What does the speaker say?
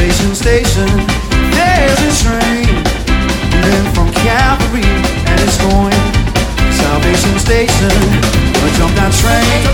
Salvation Station. There's a train leaving from Calvary, and it's going Salvation Station. Gonna jump that train.